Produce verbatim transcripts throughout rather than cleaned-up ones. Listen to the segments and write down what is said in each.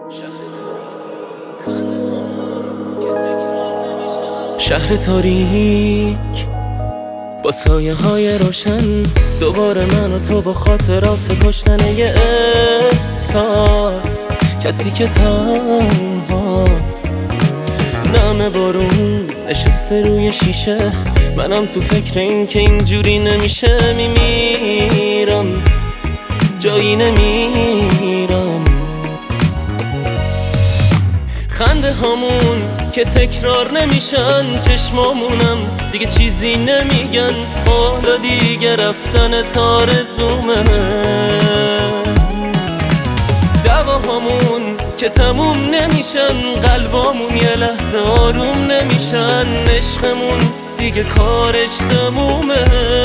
شهر تاریک با سایه های روشن، دوباره من و تو با خاطرات کشتن یه احساس. کسی که تنهاست، نم بارون نشسته روی شیشه، منم تو فکر این که اینجوری نمیشه. میمیرم جایی نمیرم، خنده هامون که تکرار نمیشن، چشمامونم دیگه چیزی نمیگن. حالا دیگه رفتن تارزومه، دعواهامون که تموم نمیشن، قلبامون یه لحظه آروم نمیشن. عشقمون دیگه کارش تمومه.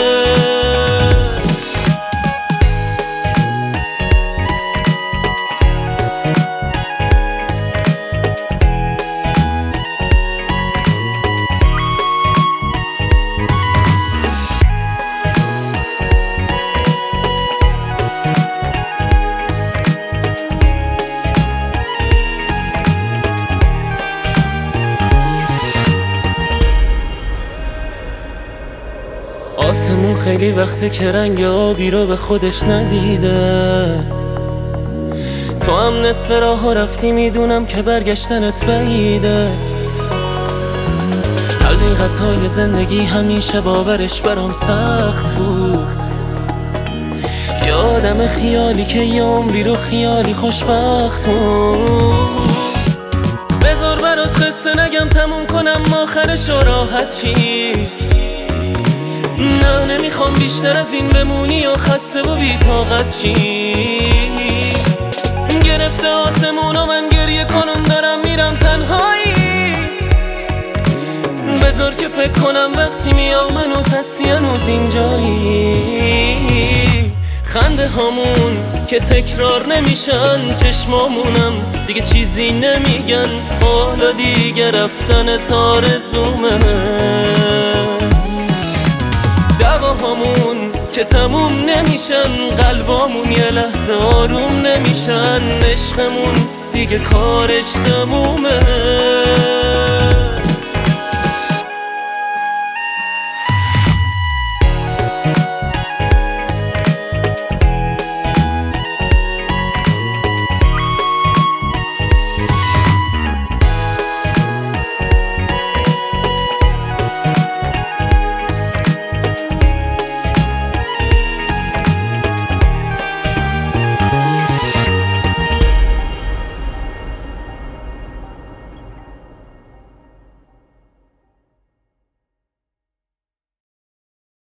آسمون خیلی وقته که رنگ آبی رو به خودش ندیده. تو هم نصف راه ها رفتی، میدونم که برگشتنت بعیده. حقیقت های زندگی همیشه باورش برام سخت بود. یه آدم خیالی که یه عمری رو خیالی خوشبخت بود. بذار برات قصه نگم تموم کنم آخرش و راحت چی. نه نمیخوام بیشتر از این بمونی و خسته و بی‌طاقت چی. گرفته آسمون و من گریه کنم، دارم میرم تنهایی. بذار که فکر کنم وقتی میام هنوز هستی، هنوز اینجایی. خنده هامون که تکرار نمیشن، چشمامونم دیگه چیزی نمیگن. حالا دیگه رفتن تارزومه، دعواهامون که تموم نمیشن، قلبامون یه لحظه آروم نمیشن. عشقمون دیگه کارش تمومه.